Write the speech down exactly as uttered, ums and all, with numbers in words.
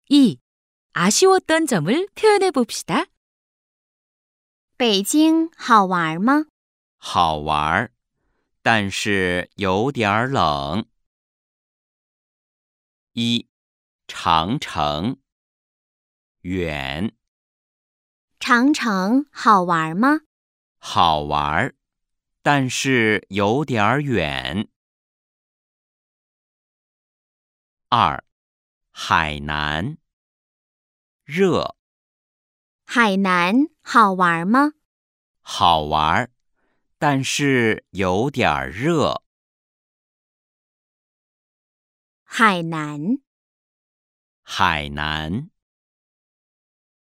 이. 아쉬웠던 점을 표현해 봅시다. 北京好玩吗？ 好玩，但是有点冷。一、长城，远， 长城好玩吗？ 好玩，但是有点远。二、海南，热， 海南好玩吗？ 好玩，但是有点热。 海南。 海南。